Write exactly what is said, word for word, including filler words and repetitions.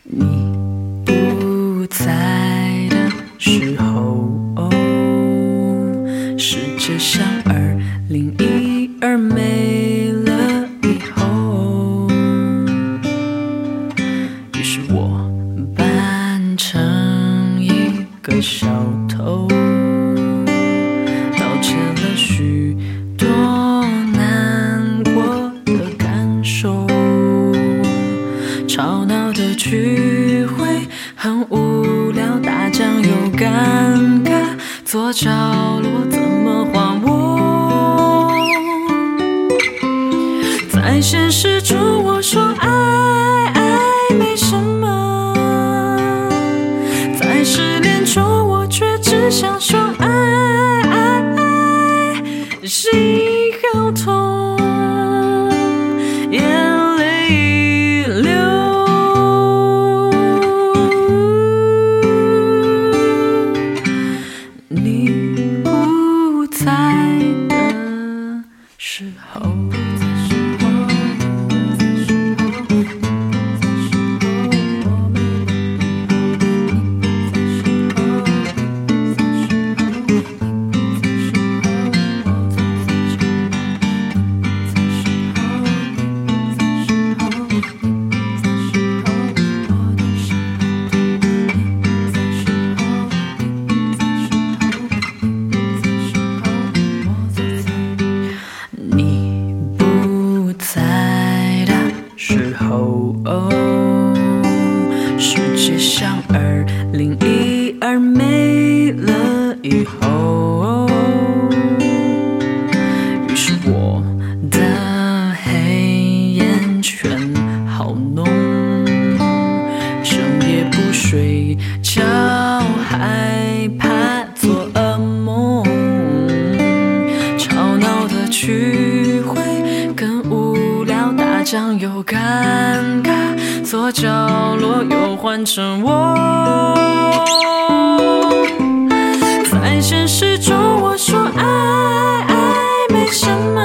你不在的时候，试着想二零一二没了以后，于是我扮成一个小偷，盗窃了许多难过的感受。吵闹的聚会很无聊，大酱又尴尬，左角落怎么还我？在现实中我说爱爱没什么，在失恋中我却只想说爱爱爱，心好痛，眼泪已流。你不在的时候，时候，世界像二零一二没了以后，于是我的黑眼圈好浓，整夜不睡觉，害怕做噩梦，吵闹的聚会跟无聊大酱又尴尬，左角落又换成我。在现实中我说爱爱没什么，